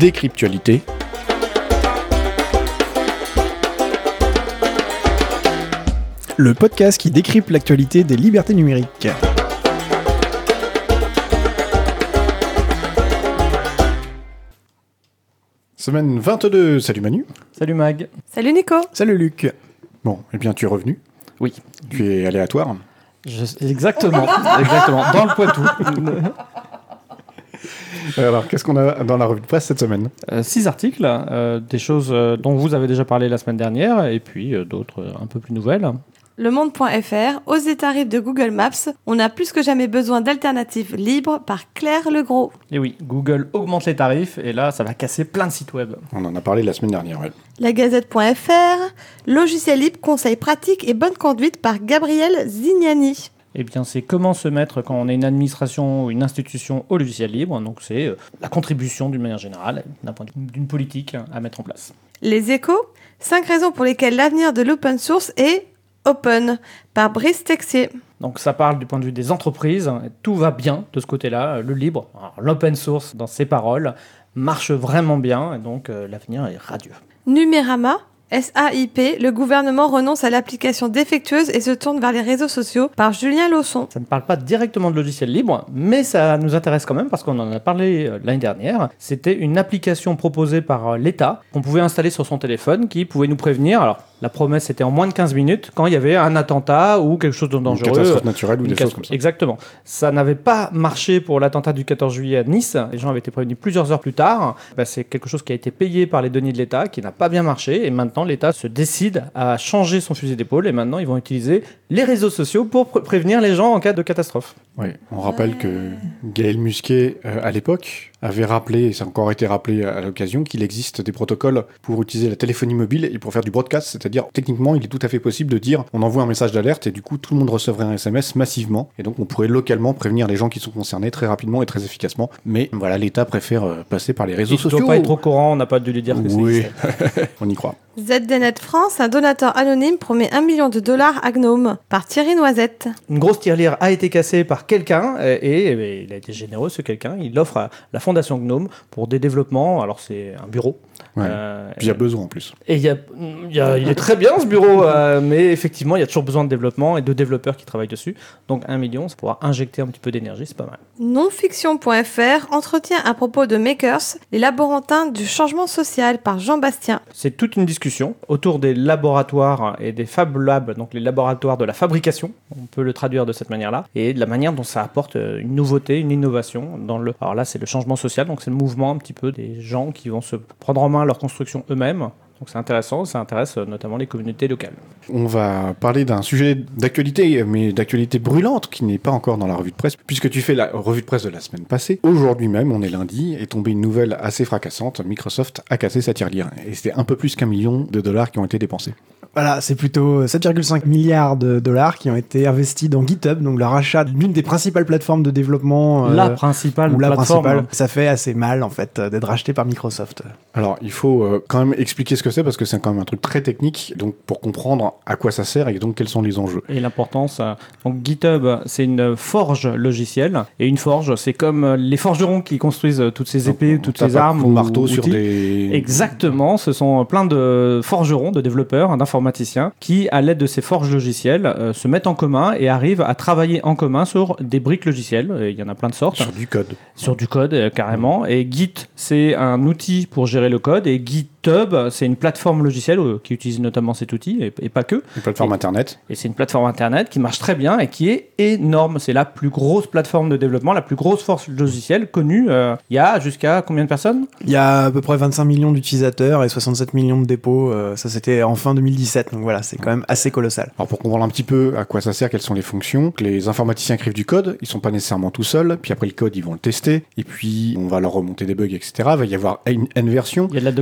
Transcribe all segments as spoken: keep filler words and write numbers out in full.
Décryptualité. Le podcast qui décrypte l'actualité des libertés numériques. Semaine vingt-deux, salut Manu. Salut Mag. Salut Nico. Salut Luc. Bon, eh bien tu es revenu. Oui. Tu es aléatoire. Je... Exactement, exactement. Dans le Poitou. Alors, qu'est-ce qu'on a dans la revue de presse cette semaine ? euh, Six articles, euh, des choses euh, dont vous avez déjà parlé la semaine dernière, et puis euh, d'autres euh, un peu plus nouvelles. Le Monde point F R, hausse des tarifs de Google Maps, on a plus que jamais besoin d'alternatives libres par Claire Legros. Et oui, Google augmente les tarifs, et là, ça va casser plein de sites web. On en a parlé la semaine dernière, ouais. La Gazette point F R, logiciel libre, conseils pratiques et bonne conduite par Gabriel Zignani. Eh bien, c'est comment se mettre quand on est une administration ou une institution au logiciel libre. Donc, c'est euh, la contribution d'une manière générale, d'un point de vue d'une politique à mettre en place. Les Échos, cinq raisons pour lesquelles l'avenir de l'open source est open, par Brice Texier. Donc, ça parle du point de vue des entreprises. Tout va bien de ce côté-là. Le libre, alors, l'open source, dans ses paroles, marche vraiment bien. Et donc, euh, l'avenir est radieux. Numérama, S A I P, le gouvernement renonce à l'application défectueuse et se tourne vers les réseaux sociaux, par Julien Lausson. Ça ne parle pas directement de logiciel libre, mais ça nous intéresse quand même parce qu'on en a parlé euh, l'année dernière. C'était une application proposée par euh, l'État qu'on pouvait installer sur son téléphone qui pouvait nous prévenir. Alors, la promesse était en moins de quinze minutes quand il y avait un attentat ou quelque chose de dangereux. Une catastrophe naturelle ou des cat- choses comme ça. Exactement. Ça n'avait pas marché pour l'attentat du quatorze juillet à Nice. Les gens avaient été prévenus plusieurs heures plus tard. Ben, c'est quelque chose qui a été payé par les deniers de l'État, qui n'a pas bien marché. Et maintenant, l'État se décide à changer son fusil d'épaule. Et maintenant, ils vont utiliser les réseaux sociaux pour pr- prévenir les gens en cas de catastrophe. Oui, on rappelle que Gaël Musquet, euh, à l'époque, avait rappelé, et ça a encore été rappelé à, à l'occasion, qu'il existe des protocoles pour utiliser la téléphonie mobile et pour faire du broadcast, c'est-à-dire techniquement, il est tout à fait possible de dire on envoie un message d'alerte et du coup tout le monde recevrait un S M S massivement et donc on pourrait localement prévenir les gens qui sont concernés très rapidement et très efficacement. Mais voilà, l'État préfère euh, passer par les réseaux Il ne sociaux. doit pas être au courant, on n'a pas dû lui dire que Oui, c'est... on y croit. Z D Net France, un donateur anonyme promet un million de dollars à Gnome, par Thierry Noisette. Une grosse tirelire a été cassée par quelqu'un et, et, et il a été généreux, ce quelqu'un. Il l'offre à la Fondation Gnome pour des développements. Alors, c'est un bureau. Ouais. Euh, Puis il y a besoin en plus. Et il, y a, il, y a, il est très bien ce bureau, euh, mais effectivement, il y a toujours besoin de développement et de développeurs qui travaillent dessus. Donc, un million, ça pourra injecter un petit peu d'énergie, c'est pas mal. Nonfiction point F R, entretien à propos de Makers, les laborantins du changement social, par Jean Bastien. C'est toute une discussion autour des laboratoires et des Fab Labs, donc les laboratoires de la fabrication, on peut le traduire de cette manière-là, et de la manière dont ça apporte une nouveauté, une innovation dans le... Alors là, c'est le changement social, donc c'est le mouvement un petit peu des gens qui vont se prendre en main leur construction eux-mêmes. Donc c'est intéressant, ça intéresse notamment les communautés locales. On va parler d'un sujet d'actualité, mais d'actualité brûlante, qui n'est pas encore dans la revue de presse, puisque tu fais la revue de presse de la semaine passée. Aujourd'hui même, on est lundi, est tombée une nouvelle assez fracassante. Microsoft a cassé sa tirelire. Et c'était un peu plus qu'un million de dollars qui ont été dépensés. Voilà, c'est plutôt sept virgule cinq milliards de dollars qui ont été investis dans GitHub, donc le rachat d'une des principales plateformes de développement. La euh, principale ou la plateforme. principale. Ça fait assez mal, en fait, euh, d'être racheté par Microsoft. Alors, il faut euh, quand même expliquer ce que c'est, parce que c'est quand même un truc très technique, donc pour comprendre à quoi ça sert et donc quels sont les enjeux. Et l'importance. euh, Donc GitHub, c'est une forge logicielle. Et une forge, c'est comme euh, les forgerons qui construisent euh, toutes ces épées, Donc, toutes on ces tape un armes coup de ou marteau sur outils. des... Exactement, ce sont plein de forgerons, de développeurs, d'informaticiens qui, à l'aide de ces forges logicielles, euh, se mettent en commun et arrivent à travailler en commun sur des briques logicielles. Et il y en a plein de sortes. Sur du code. Sur du code, euh, carrément. Et Git, c'est un outil pour gérer le code. Et GitHub, c'est une plateforme logicielle euh, qui utilise notamment cet outil, et, et pas que. Une plateforme Et- internet. Et c'est une plateforme internet qui marche très bien et qui est énorme. C'est la plus grosse plateforme de développement, la plus grosse force logicielle connue. Euh, Il y a jusqu'à combien de personnes ? Il y a à peu près vingt-cinq millions d'utilisateurs et soixante-sept millions de dépôts. euh, ça, c'était en fin deux mille dix-sept. Donc voilà, c'est quand même assez colossal. Alors pour comprendre un petit peu à quoi ça sert, quelles sont les fonctions, les informaticiens écrivent du code, ils sont pas nécessairement tout seuls, puis après le code ils vont le tester, et puis on va leur remonter des bugs, et cetera. Il va y avoir une N version. Il y a de la documentation.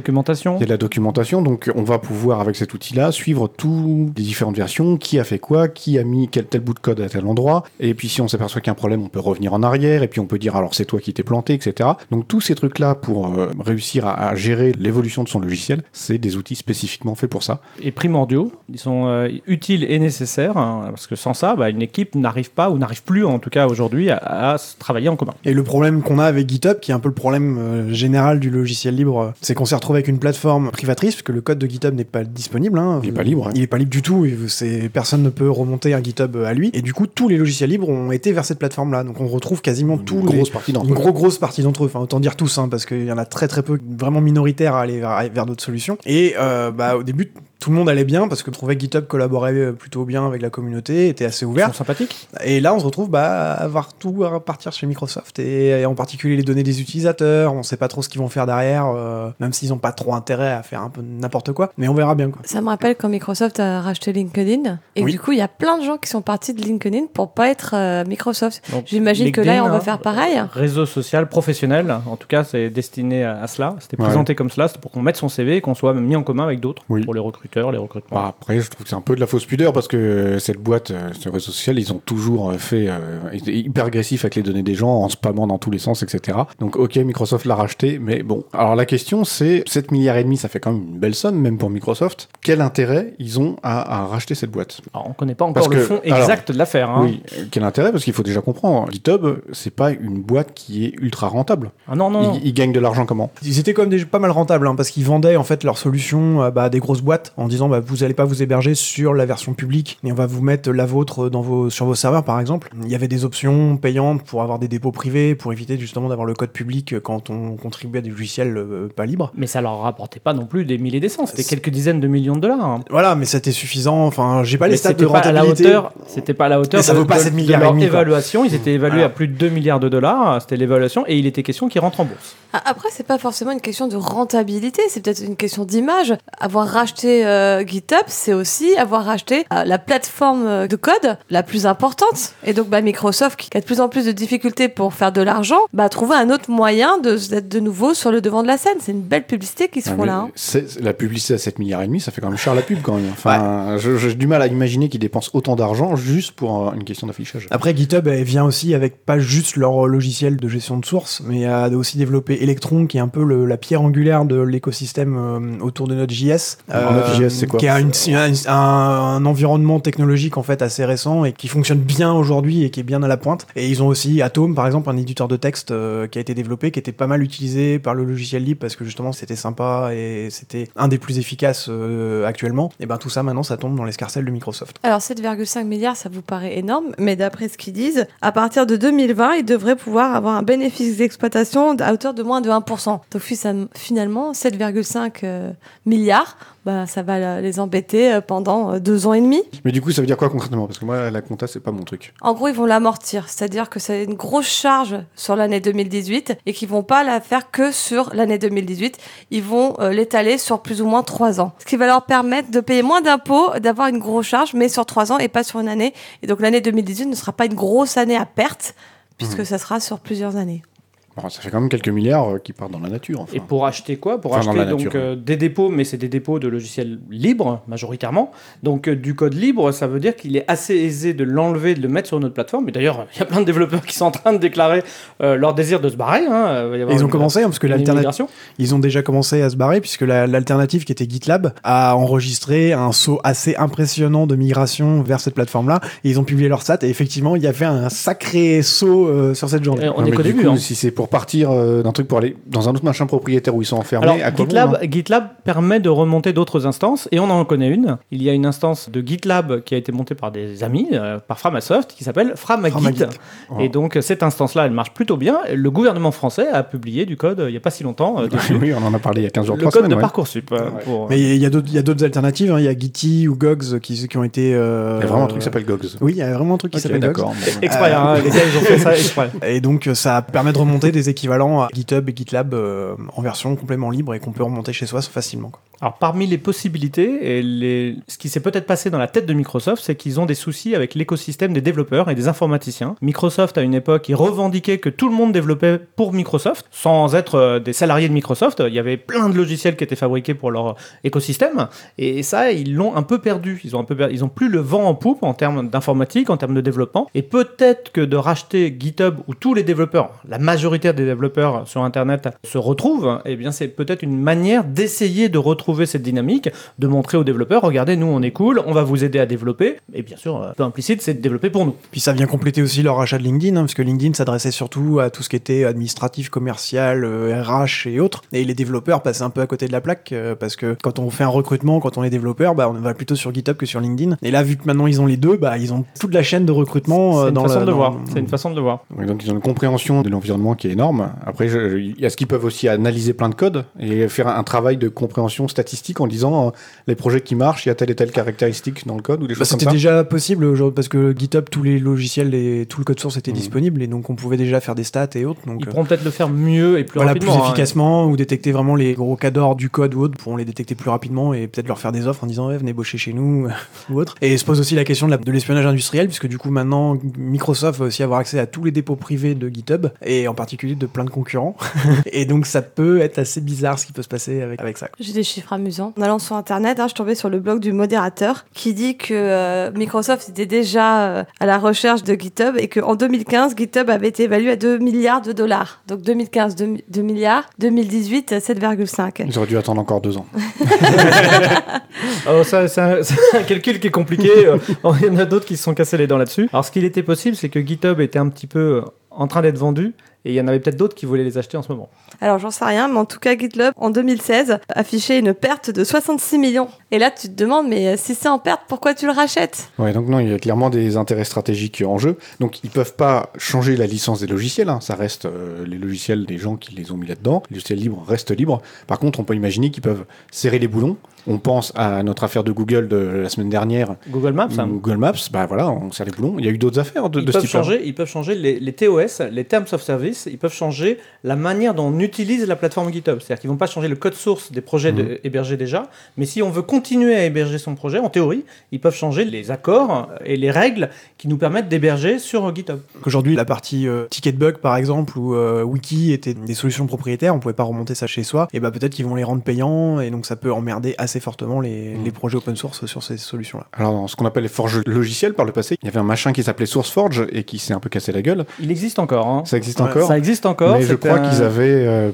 documentation. Il y a de la documentation, donc on va pouvoir, avec cet outil-là, suivre toutes les différentes versions, qui a fait quoi, qui a mis quel tel bout de code à tel endroit, et puis si on s'aperçoit qu'il y a un problème, on peut revenir en arrière, et puis on peut dire alors c'est toi qui t'es planté, et cetera. Donc tous ces trucs-là, pour euh, réussir à, à gérer l'évolution de son logiciel, c'est des outils spécifiquement faits pour ça. Et primordiaux, ils sont euh, utiles et nécessaires, hein, parce que sans ça, bah, une équipe n'arrive pas, ou n'arrive plus en tout cas aujourd'hui, à, à travailler en commun. Et le problème qu'on a avec GitHub, qui est un peu le problème euh, général du logiciel libre, c'est qu'on s'est retrouvé avec une plateforme privatrice, parce que le code de GitHub n'est pas disponible. Hein. Il n'est pas libre. Hein. Il n'est pas libre du tout, et c'est, personne ne peut remonter un GitHub à lui. Et du coup, tous les logiciels libres ont été vers cette plateforme-là. Donc on retrouve quasiment Une tous grosse les... partie d'entre une eux. gros, grosse partie d'entre eux. Enfin, autant dire tous, hein, parce qu'il y en a très très peu vraiment minoritaires à aller vers, vers d'autres solutions. Et euh, bah, au début, tout le monde allait bien parce que je trouvais que GitHub collaborait plutôt bien avec la communauté, était assez Ils ouvert. sont sympathiques. Et là, on se retrouve bah, à avoir tout à repartir chez Microsoft, et, et en particulier les données des utilisateurs. On sait pas trop ce qu'ils vont faire derrière, euh, même s'ils ont pas trop intérêt à faire un peu n'importe quoi. Mais on verra bien, quoi. Ça me rappelle quand Microsoft a racheté LinkedIn. Et Oui. du coup, il y a plein de gens qui sont partis de LinkedIn pour pas être euh, Microsoft. Donc, J'imagine que là, LinkedIn, on va hein, faire pareil. Réseau social professionnel, en tout cas, c'est destiné à, à cela. C'était Ouais. présenté comme cela, c'était pour qu'on mette son C V et qu'on soit même mis en commun avec d'autres, Oui. pour les recruteurs, les recrutements. Bah, après, je trouve que c'est un peu de la fausse pudeur parce que cette boîte, euh, ce réseau social, ils ont toujours fait euh, ils étaient hyper agressifs avec les données des gens en spammant dans tous les sens, et cetera. Donc, ok, Microsoft l'a racheté, mais bon. Alors, la question, c'est sept milliards et demi, ça fait quand même une belle somme, même pour Microsoft. Quel intérêt ils ont à, à racheter cette boîte? Alors, on ne connaît pas encore Parce le que- fond alors, exact de l'affaire. Hein. Oui, euh, quel intérêt? Parce qu'il faut déjà comprendre, GitHub, c'est pas une boîte qui est ultra rentable. Ah non, non, non. Ils, ils gagnent de l'argent comment? Ils étaient quand même déjà pas mal rentables, hein, parce qu'ils vendaient en fait leur solution euh, bah, à des grosses boîtes en disant bah, vous allez pas vous héberger sur la version publique, mais on va vous mettre la vôtre dans vos, sur vos serveurs par exemple. Il y avait des options payantes pour avoir des dépôts privés, pour éviter justement d'avoir le code public quand on contribuait à des logiciels euh, pas libres. Mais ça leur rapportait pas non plus des milliers des cents, c'était C'est- quelques dizaines de millions de dollars. Hein. Voilà, mais c'était suffisant. Enfin, j'ai pas les Mais stats c'était de pas à la rentabilité. hauteur, c'était pas à la hauteur Mais ça de, vaut pas de- sept de milliards et leur demi, quoi. évaluation. Ils étaient évalués Voilà. à plus de deux milliards de dollars. C'était l'évaluation et il était question qu'ils rentrent en bourse. Ah, Après, c'est pas forcément une question de rentabilité, c'est peut-être une question d'image. Avoir racheté euh, GitHub, c'est aussi avoir racheté euh, la plateforme euh, de code la plus importante. Et donc, bah, Microsoft, qui a de plus en plus de difficultés pour faire de l'argent, bah, a trouvé un autre moyen de, d'être de nouveau sur le devant de la scène. C'est une belle publicité qui se Ah, font mais là. Hein. c'est- La publicité à sept milliards et demi, ça fait quand même cher la pub quand même. Enfin, je- j'ai du mal à imaginer qu'ils dépensent autant d'argent juste pour euh, une question d'affichage. Après, GitHub elle vient aussi avec pas juste leur logiciel de gestion de source, mais a aussi développé Electron, qui est un peu le- la pierre angulaire de l'écosystème euh, autour de Node.js. Alors, Node.js, c'est quoi? Qui a une- un, un- un environnement technologique en fait assez récent et qui fonctionne bien aujourd'hui et qui est bien à la pointe. Et ils ont aussi Atom, par exemple, un éditeur de texte euh, qui a été développé, qui était pas mal utilisé par le logiciel libre parce que justement c'était sympa et c'était un des plus efficaces euh, actuellement. Et ben tout ça maintenant ça tombe dans l'escarcelle de Microsoft. Alors, sept virgule cinq milliards, ça vous paraît énorme, mais d'après ce qu'ils disent, à partir de deux mille vingt, ils devraient pouvoir avoir un bénéfice d'exploitation à hauteur de moins de un pour cent. Donc, finalement, sept virgule cinq euh, milliards, bah, ça va les embêter euh, pendant euh, deux ans et demi. Mais du coup, ça veut dire quoi concrètement? Parce que moi, la compta, c'est pas mon truc. En gros, ils vont l'amortir, c'est-à-dire que c'est une grosse charge sur l'année deux mille dix-huit et qu'ils vont pas la faire que sur l'année deux mille dix-huit. Ils vont euh, l'étaler sur plus ou moins trois ans. Ce qui va leur permettre de payer moins d'impôts, d'avoir une grosse charge, mais sur trois ans et pas sur une année. Et donc l'année deux mille dix-huit ne sera pas une grosse année à perte, puisque Mmh. ça sera sur plusieurs années. Bon, ça fait quand même quelques milliards euh, qui partent dans la nature. Enfin. Et pour acheter quoi? Pour Enfin, dans acheter la donc nature, euh, des dépôts, mais c'est des dépôts de logiciels libres majoritairement. Donc euh, du code libre, ça veut dire qu'il est assez aisé de l'enlever, de le mettre sur notre plateforme. Et d'ailleurs, il y a plein de développeurs qui sont en train de déclarer euh, leur désir de se barrer. Hein. Il va y avoir Et ils ont une- commencé hein, parce que une l'alternative, immigration. ils ont déjà commencé à se barrer puisque la- l'alternative qui était GitLab a enregistré un saut assez impressionnant de migration vers cette plateforme-là. Et ils ont publié leur stat et effectivement il y avait un sacré saut euh, sur cette journée. Et on Non, est mais qu'au du début. coup, hein. si c'est pour partir euh, d'un truc pour aller dans un autre machin propriétaire où ils sont enfermés, Alors, à quoi GitLab, bon, hein GitLab permet de remonter d'autres instances, et on en connaît une. Il y a une instance de GitLab qui a été montée par des amis, euh, par Framasoft, qui s'appelle Framagit. Framagit. Oh. Et donc, cette instance-là, elle marche plutôt bien. Le gouvernement français a publié du code, euh, il n'y a pas si longtemps, euh, dessus. Oui, on en a parlé il y a quinze jours, Le trois code semaines. de ouais. Parcoursup. euh, Ouais. pour- Mais il y a d'autres, il y a d'autres alternatives. hein. Il y a Gitty ou Gogs qui, qui ont été. euh, Il y a vraiment un truc qui s'appelle Gogs. Oui, il y a vraiment un truc qui Ok, s'appelle Gogs. d'accord. bon. Exprès, hein, les gars, ils ont fait ça exprès. Et donc ça permet de remonter des équivalents à GitHub et GitLab euh, en version complètement libre et qu'on peut remonter chez soi facilement. Quoi. Alors parmi les possibilités, et les... ce qui s'est peut-être passé dans la tête de Microsoft, c'est qu'ils ont des soucis avec l'écosystème des développeurs et des informaticiens. Microsoft, à une époque, ils revendiquaient que tout le monde développait pour Microsoft, sans être euh, des salariés de Microsoft. Il y avait plein de logiciels qui étaient fabriqués pour leur écosystème, et ça, ils l'ont un peu perdu. Ils ont, un peu per... ils ont plus le vent en poupe en termes d'informatique, en termes de développement, et peut-être que de racheter GitHub, où tous les développeurs, la majorité des développeurs sur Internet se retrouvent, eh bien c'est peut-être une manière d'essayer de retrouver cette dynamique, de montrer aux développeurs, regardez, nous on est cool, on va vous aider à développer, et bien sûr, un peu implicite, c'est de développer pour nous. Puis ça vient compléter aussi leur rachat de LinkedIn, hein, parce que LinkedIn s'adressait surtout à tout ce qui était administratif, commercial, euh, R H et autres, et les développeurs passaient un peu à côté de la plaque, euh, parce que quand on fait un recrutement, quand on est développeur, bah, on va plutôt sur GitHub que sur LinkedIn, et là, vu que maintenant ils ont les deux, bah, ils ont toute la chaîne de recrutement. C'est euh, une dans façon le, de dans... voir, c'est une façon de le voir. Oui, donc ils ont une compréhension de l'environnement qui est énorme. Après, je- il y a ce qu'ils peuvent aussi analyser plein de codes et faire un, un travail de compréhension statistique en disant euh, les projets qui marchent, il y a telle et telle caractéristique dans le code ou des Bah, choses comme c'était ça. déjà possible aujourd'hui, parce que GitHub, tous les logiciels et tout le code source était Mhm. disponible, et donc on pouvait déjà faire des stats et autres. Donc, Ils euh, pourront peut-être le faire mieux et plus voilà, plus rapidement. hein. efficacement, ou détecter vraiment les gros cas d'or du code ou autre, pourront les détecter plus rapidement et peut-être leur faire des offres en disant ouais, venez bosser chez nous ou autre. Et se pose aussi la question de, la- de l'espionnage industriel, puisque du coup maintenant Microsoft va aussi avoir accès à tous les dépôts privés de GitHub, et en particulier de plein de concurrents. Et donc ça peut être assez bizarre ce qui peut se passer avec, avec ça. J'ai des chiffres amusants. En allant sur Internet, hein, je suis tombée sur le blog du modérateur qui dit que euh, Microsoft était déjà euh, à la recherche de GitHub et qu'en deux mille quinze, GitHub avait été évalué à deux milliards de dollars. Donc deux mille quinze, deux, deux milliards, deux mille dix-huit, sept virgule cinq. Ils auraient dû attendre encore deux ans. Alors ça, c'est un, c'est un calcul qui est compliqué. Euh, Il y en a d'autres qui se sont cassés les dents là-dessus. Alors ce qu'il était possible, c'est que GitHub était un petit peu euh, en train d'être vendu. Et il y en avait peut-être d'autres qui voulaient les acheter en ce moment. Alors j'en sais rien, mais en tout cas GitLab en deux mille seize affichait une perte de soixante-six millions. Et là tu te demandes, mais si c'est en perte, pourquoi tu le rachètes? Ouais, donc non, il y a clairement des intérêts stratégiques en jeu. Donc ils peuvent pas changer la licence des logiciels, hein. Ça reste euh, les logiciels des gens qui les ont mis là-dedans. Les logiciels libres restent libres. Par contre, on peut imaginer qu'ils peuvent serrer les boulons. On pense à notre affaire de Google de la semaine dernière. Google Maps, hein. Google Maps, bah voilà, on serre les boulons. Il y a eu d'autres affaires de, Ils de ce peuvent, type-là. changer, ils peuvent changer les, les T O S, les Terms of Service, ils peuvent changer la manière dont on utilise la plateforme GitHub. C'est-à-dire qu'ils vont pas changer le code source des projets de- Mhm. hébergés déjà, mais si on veut continuer à héberger son projet, en théorie, ils peuvent changer les accords et les règles qui nous permettent d'héberger sur GitHub. Aujourd'hui, la partie euh, ticket bug par exemple, ou euh, wiki étaient des solutions propriétaires, on pouvait pas remonter ça chez soi, et bah peut-être qu'ils vont les rendre payants, et donc ça peut emmerder assez fortement les, Mhm. les projets open source sur ces solutions-là. Alors, dans ce qu'on appelle les forges logicielles par le passé, il y avait un machin qui s'appelait SourceForge et qui s'est un peu cassé la gueule. Il existe encore. Hein. Ça existe Ouais, encore. Ça existe encore. Mais je c'est crois un- qu'ils avaient euh,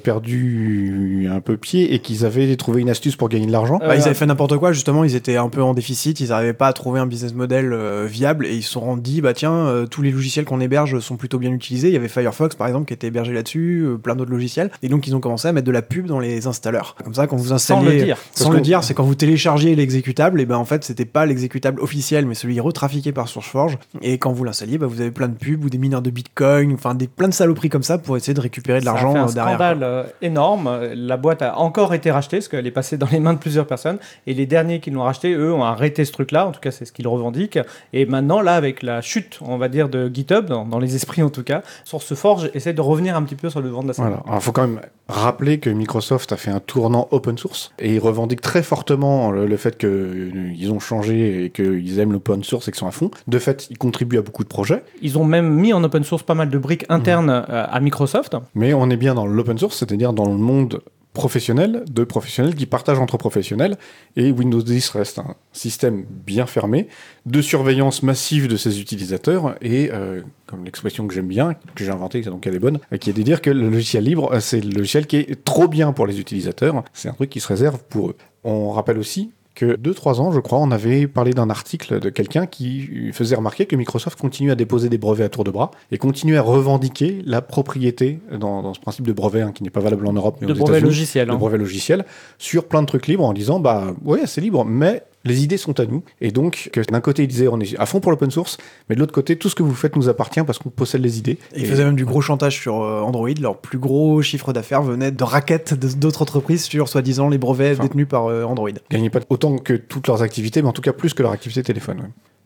perdu un peu pied et qu'ils avaient trouvé une astuce pour gagner de l'argent. Euh, Bah, ils avaient fait n'importe quoi, justement, ils étaient un peu en déficit, ils n'arrivaient pas à trouver un business model euh, viable, et ils se sont dit, bah tiens, euh, tous les logiciels qu'on héberge sont plutôt bien utilisés. Il y avait Firefox par exemple qui était hébergé là-dessus, euh, plein d'autres logiciels, et donc ils ont commencé à mettre de la pub dans les installeurs. Comme ça, quand vous Sans installiez, le dire. sans Parce le que- dire, c'est quand vous téléchargiez l'exécutable, et ben en fait c'était pas l'exécutable officiel, mais celui retrafiqué par SourceForge. Et quand vous l'installiez, bah, vous avez plein de pubs ou des mineurs de Bitcoin, enfin des plein de saloperies comme ça pour essayer de récupérer de Ça a l'argent fait un euh, derrière. scandale euh, énorme. La boîte a encore été rachetée parce qu'elle est passée dans les mains de plusieurs personnes. Et les derniers qui l'ont racheté, eux, ont arrêté ce truc-là. En tout cas, c'est ce qu'ils revendiquent. Et maintenant, là, avec la chute, on va dire, de GitHub, dans, dans les esprits en tout cas, SourceForge essaie de revenir un petit peu sur le devant de la scène. Voilà. Alors, il faut quand même rappeler que Microsoft a fait un tournant open source et ils revendiquent très fortement le, le fait qu'ils ont changé et qu'ils aiment l'open source et qu'ils sont à fond. De fait, ils contribuent à beaucoup de projets, Ils ont même mis en open source pas mal de briques internes euh, à Microsoft. mais on est bien dans l'open source, c'est-à-dire dans le monde professionnel, de professionnels qui partagent entre professionnels, et Windows dix reste un système bien fermé, de surveillance massive de ses utilisateurs, et euh, comme l'expression que j'aime bien, que j'ai inventée, donc elle est bonne, euh, qui est de dire que le logiciel libre, euh, c'est le logiciel qui est trop bien pour les utilisateurs, c'est un truc qui se réserve pour eux. On rappelle aussi que deux trois ans, je crois, on avait parlé d'un article de quelqu'un qui faisait remarquer que Microsoft continue à déposer des brevets à tour de bras et continue à revendiquer la propriété dans, dans ce principe de brevet hein, qui n'est pas valable en Europe mais De aux brevets États-Unis, logiciels. de hein. brevet logiciel sur plein de trucs libres en disant bah ouais c'est libre mais les idées sont à nous et donc que d'un côté ils disaient on est à fond pour l'open source mais de l'autre côté tout ce que vous faites nous appartient parce qu'on possède les idées. Et ils faisaient même du gros chantage sur euh, Android. Leur plus gros chiffre d'affaires venait de raquettes de- d'autres entreprises sur soi-disant les brevets Enfin, détenus par euh, Android. gagnaient pas autant que toutes leurs activités mais en tout cas plus que leur activité téléphone. Ouais.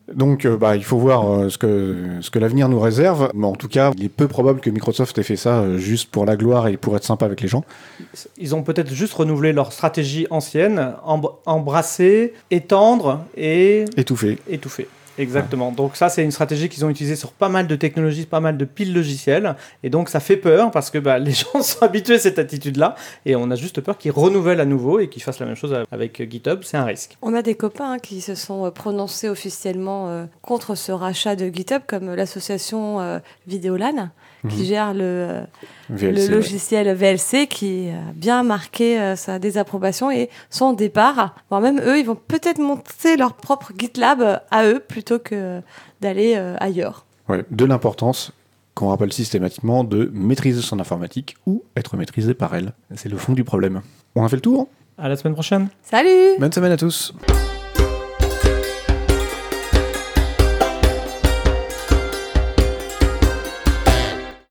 Donc euh, bah, il faut voir euh, ce que, ce que l'avenir nous réserve. Mais en tout cas, il est peu probable que Microsoft ait fait ça euh, juste pour la gloire et pour être sympa avec les gens. Ils ont peut-être juste renouvelé leur stratégie ancienne, embr- embrasser, étendre et Étouffé. étouffer. Exactement. Donc ça, c'est une stratégie qu'ils ont utilisée sur pas mal de technologies, pas mal de piles logicielles. Et donc ça fait peur parce que bah, les gens sont habitués à cette attitude-là. Et on a juste peur qu'ils renouvellent à nouveau et qu'ils fassent la même chose avec GitHub. C'est un risque. On a des copains hein, qui se sont euh, prononcés officiellement euh, contre ce rachat de GitHub, comme l'association euh, Vidéolan, qui Mhm. gère le, euh, V L le C, ouais. logiciel V L C, qui a bien marqué euh, sa désapprobation et son départ. Voire même eux, ils vont peut-être monter leur propre GitLab à eux plutôt que d'aller euh, ailleurs. Ouais, de l'importance, qu'on rappelle systématiquement, de maîtriser son informatique ou être maîtrisé par elle. C'est le fond du problème. On a fait le tour. À la semaine prochaine. Salut! Bonne semaine à tous.